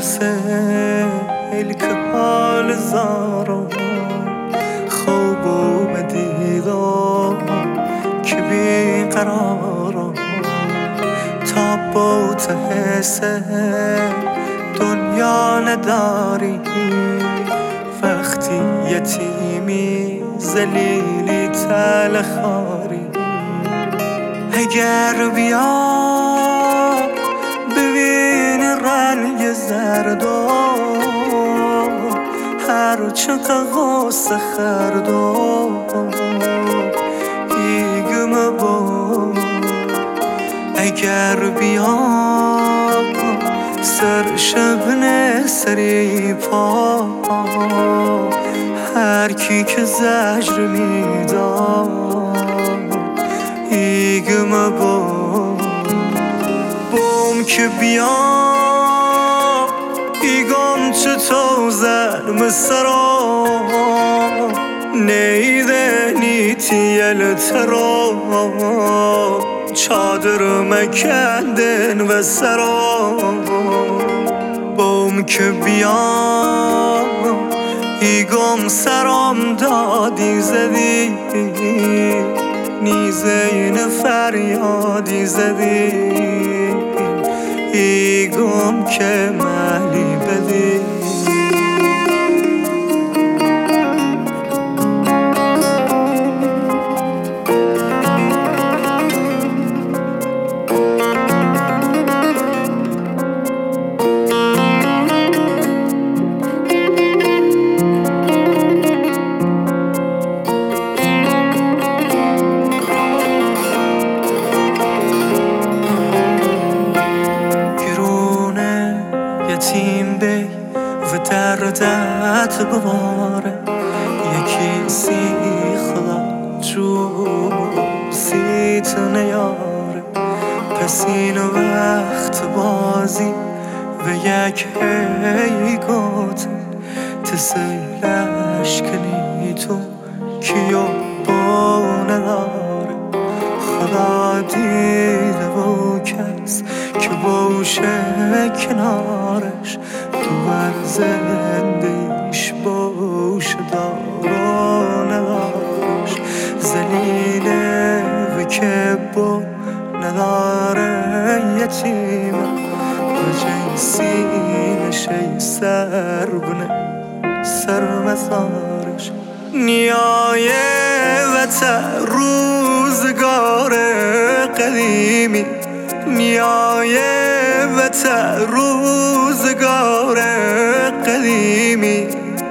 سیل که حال زارم خواب و دیدم که بیقرارم تا با حس دنیا نداری وقتی یتیمی ذلیلی تلخاری اگر بیا ببین رنگ زردو هر چقدر غصه خردو ایگم با اگر بیا سر شبنه سری پا هر کی که زجر میداد ایگم بوم که بیا ایگم چطور زرم سرا نیده نیتیل ترا چادر مکندن و سرا بوم که بیا ایگم سرام دادی زدی نیزه این فریادی زدی ایگم که مالی بدی یتیم بی و دردت بباره یکی سی خدا جوزیت نیاره پس این وقت بازی و یک هیگاتن تسیلش کنی تو کیو با نداره خدا دیده و کس که باشه کنارش تو بر زندگیش باشه دارا ندارش زلیله و که با نداره یتیمه و جنسی نشه سر بونه سر مزارش نیایه و روزگار قدیمی نیایه و روزگار قدیمی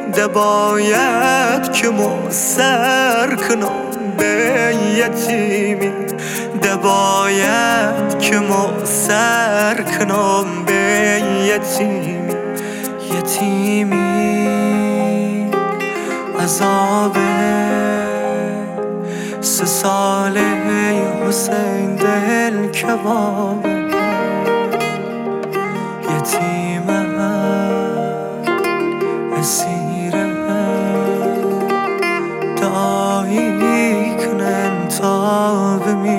دباید که سر کنم به یتیمی دباید که سر کنم به یتیمی یتیمی عذابه 3 ساله حسین دل کبابه یتیمه اسیره دایی کنن تا بمیره